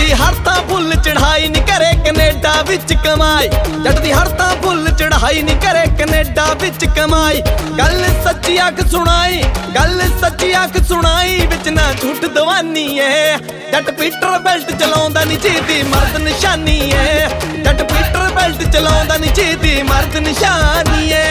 ਦੀ ਹਰ ਤਾਂ ਫੁੱਲ ਚੜਾਈ ਨੀ ਕਰੇ ਕੈਨੇਡਾ ਵਿੱਚ ਕਮਾਈ। ਜੱਟ ਦੀ ਹਰ ਤਾਂ ਫੁੱਲ ਚੜਾਈ ਨੀ ਕਰੇ ਕੈਨੇਡਾ ਵਿੱਚ ਕਮਾਈ। ਗੱਲ ਸੱਚੀ ਅੱਖ ਸੁਣਾਈ, ਗੱਲ ਸੱਚੀ ਅੱਖ ਸੁਣਾਈ, ਵਿੱਚ ਨਾ ਝੂਠ ਦਵਾਨੀ ਏ। ਜੱਟ ਪੀਟਰ ਬੈਲਟ ਚਲਾਉਂਦਾ ਨੀ ਜਿਹਦੀ ਮਰਦ ਨਿਸ਼ਾਨੀ ਏ। ਜੱਟ ਪੀਟਰ ਬੈਲਟ ਚਲਾਉਂਦਾ ਨੀ ਜਿਹਦੀ ਮਰਦ ਨਿਸ਼ਾਨੀ ਏ।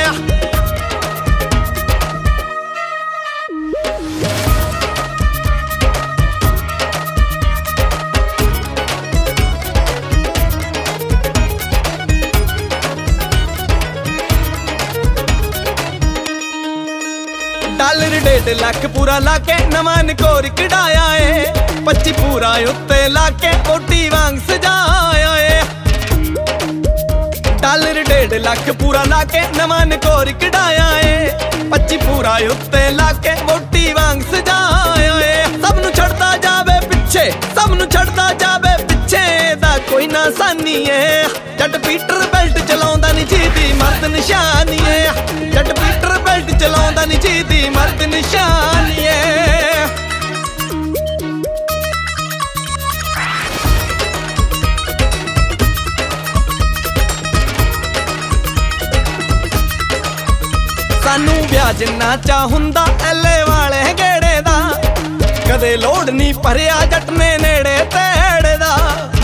ਡਾਲਰ 1.5 ਲੱਖ ਪੂਰਾ ਲਾ ਕੇ ਨਵਾਂ ਨਕੋਰ ਕਢਾਇਆ ਏ। 25 ਪੂਰਾ ਉੱਤੇ ਲਾ ਕੇ ਓਟੀ ਵਾਂਗ ਸਜਾਇਆ ਏ। ਡਾਲਰ 1.5 ਲੱਖ ਪੂਰਾ ਲਾ ਕੇ ਨਵਾਂ ਨਕੋਰ ਕਢਾਇਆ ਏ। 25 ਪੂਰਾ ਉੱਤੇ ਲਾ ਕੇ ਓਟੀ ਵਾਂਗ ਸਜਾਇਆ ਏ। ਸਭ ਨੂੰ ਛੱਡਦਾ ਜਾਵੇ ਪਿੱਛੇ, ਸਭ ਨੂੰ ਛੱਡਦਾ ਜਾਵੇ ਪਿੱਛੇ, ਦਾ ਕੋਈ ਨਾ ਸਾਨੀ ਏ। ਜੱਟ ਪੀਟਰ ਬੈਲਟ ਚਲਾਉਂਦਾ ਨੀ ਜਿਹਦੀ ਮਰਦ ਨਿਸ਼ਾਨੀ ਏ। ਜੱਟ ਪੀਟਰ ਬੈਲਟ ਚਲਾਉਂਦਾ ਨੀ ਜਿਹਦੀ ਮਰਦ ਨਿਸ਼ਾਨੀ ਏ। ਸਾਨੂੰ ਵਿਆਜ ਨਾ ਚਾ ਹੁੰਦਾ ਐਲੇ ਵਾਲੇ ਗੇੜੇ ਦਾ, ਕਦੇ ਲੋੜ ਨਹੀਂ ਭਰਿਆ ਜੱਟ ਨੇ ਨੇੜੇ ਤੇੜੇ ਦਾ।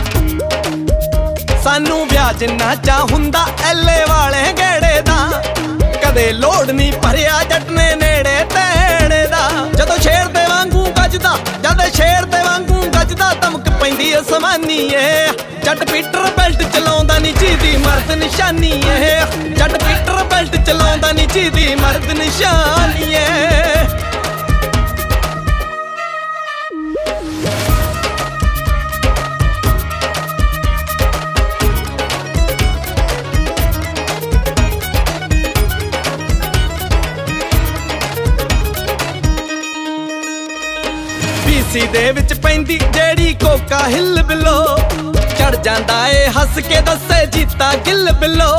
ਸਾਨੂੰ ਵਿਆਜ ਨਾ ਚਾ ਹੁੰਦਾ ਐਲੇ ਵਾਲੇ ਗੇੜੇ ਦਾ, ਕਦੇ ਲੋੜ ਨਹੀਂ ਭਰਿਆ ਜੱਟ ਨੇ ਨੇੜੇ ਤੇੜੇ ਦਾ। ਜਦੋਂ ਸ਼ੇਰ ਦੇ ਵਾਂਗੂ ਗੱਜਦਾ, ਜਦ ਸ਼ੇਰ ਦੇ ਵਾਂਗੂ ਗੱਜਦਾ, ਧਮਕ ਪੈਂਦੀ ਅਸਮਾਨੀ ਏ। ਜੱਟ ਪੀਟਰ ਬੈਲਟ ਚਲਾਉਂਦਾ ਨੀ ਜਿਹਦੀ ਮਰਦ ਨਿਸ਼ਾਨੀ ਏ। ਜੱਟ ਪੀਟਰ ਬੈਲਟ ਚਲਾਉਂਦਾ ਨੀ ਜਿਹਦੀ ਮਰਦ ਨਿਸ਼ਾਨੀ ਏ। BC ਦੇ ਵਿੱਚ ਪੈਂਦੀ ਜਿਹੜੀ ਕੋਕਾ ਹਿੱਲ ਬਿਲੋ, ਚੜ ਜਾਂਦਾ ਏ ਹੱਸ ਕੇ ਦੱਸੇ ਜੀਤਾ ਗਿੱਲ ਬਿਲੋ।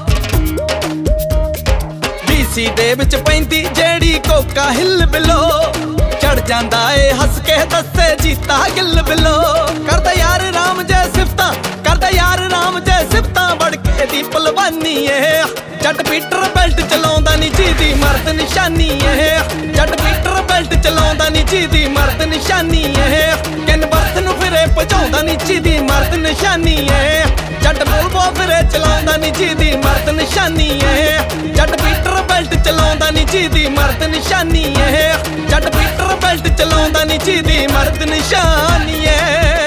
BC ਦੇ ਵਿੱਚ ਪੈਂਦੀ ਜਿਹੜੀ ਕੋਕਾ ਹਿੱਲ ਬਿਲੋ, ਚੜ ਜਾਂਦਾ ਏ ਹੱਸ ਕੇ ਦੱਸੇ ਜੀਤਾ ਗਿੱਲ ਬਿਲੋ। ਕਰਦਾ ਯਾਰ ਰਾਮ ਜੈ ਸਿਫਤਾਂ, ਕਰਦਾ ਯਾਰ ਰਾਮ ਜੈ ਸਿਫਤਾਂ, ਵੜ ਕੇ ਦੀ ਭਲਵਾਨੀ ਏ। ਜੱਟ ਪੀਟਰ ਬੈਲਟ ਚਲਾਉਂਦਾ ਨੀ ਜਿਹਦੀ ਮਰਦ ਨਿਸ਼ਾਨੀ ਏ। ਜੱਟ ਪੀਟਰ ਬੈਲਟ ਚਲਾਉਂਦਾ ਨੀ ਜਿਹਦੀ ਮਰਦ ਨਿਸ਼ਾਨੀ ਏ। ਕੈਨਵਸ ਨੂੰ ਫਿਰੇ ਭਜਾਉਂਦਾ ਨੀ ਜਿਹਦੀ ਮਰਦ ਨਿਸ਼ਾਨੀ ਏ। ਜੱਟ ਬੋਲਬੋ ਫਿਰੇ ਚਲਾਉਂਦਾ ਨੀ ਜਿਹਦੀ ਮਰਦ ਨਿਸ਼ਾਨੀ ਏ। ਜੱਟ ਪੀਟਰ ਬੈਲਟ ਚਲਾਉਂਦਾ ਨੀ ਜਿਹਦੀ ਮਰਦ ਨਿਸ਼ਾਨੀ ਏ। ਜੱਟ ਪੀਟਰ ਬੈਲਟ ਚਲਾਉਂਦਾ ਨੀ ਜਿਹਦੀ ਮਰਦ ਨਿਸ਼ਾਨੀ ਏ।